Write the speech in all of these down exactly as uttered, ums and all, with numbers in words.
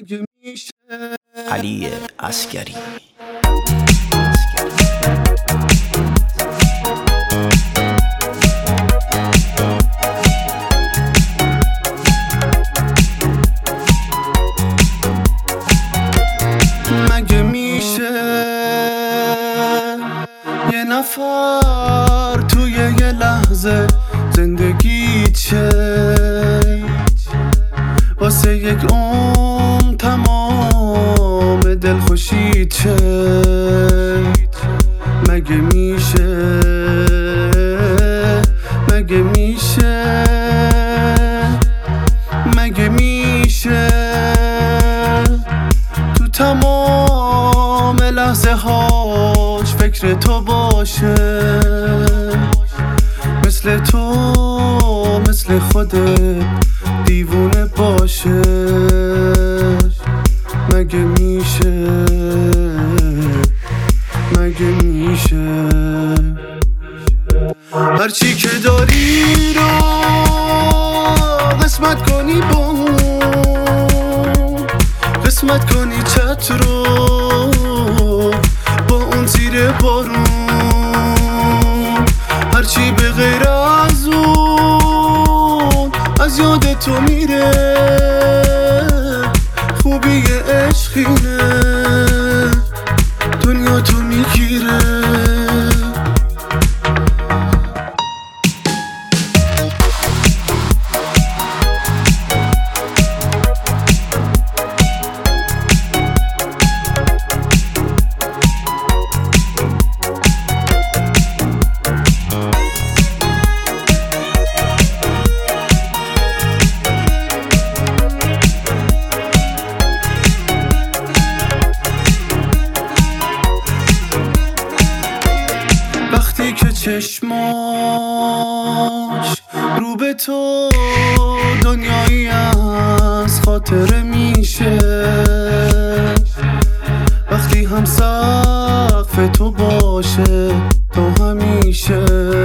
علی عسگری. مگه میشه یه نفر توی یه لحظه زندگی چه واسه یک عمر تمام دلخوشی چه؟ مگه میشه مگه میشه مگه میشه تو تمام لحظه هاش فکر تو باشه، مثل تو مثل خودت دیوونه باشه؟ مگه میشه مگه میشه هرچی که داری رو قسمت کنی با اون، قسمت کنی چت رو با اون زیر بارون، هرچی به غیر از اون از یاد تو میره، خوبی عشقینه دنیا تو میگیره. وقتی که چشماش رو به تو دنیایی از خاطره میشه، وقتی هم سقف تو باشه تا همیشه،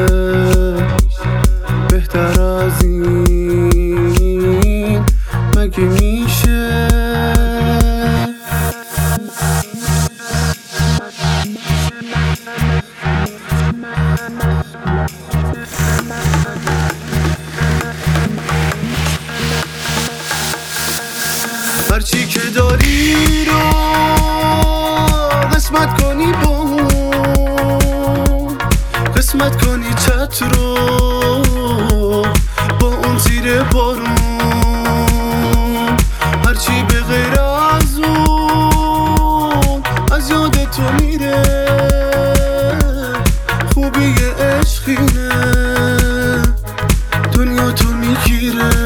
بهتر از این مگه میشه؟ هرچی که داری رو قسمت کنی با اون، قسمت کنی چت رو با اون زیر بارون، هرچی به غیر از اون از یاد تو میره، خوبی عشقینه دنیا تو میگیره.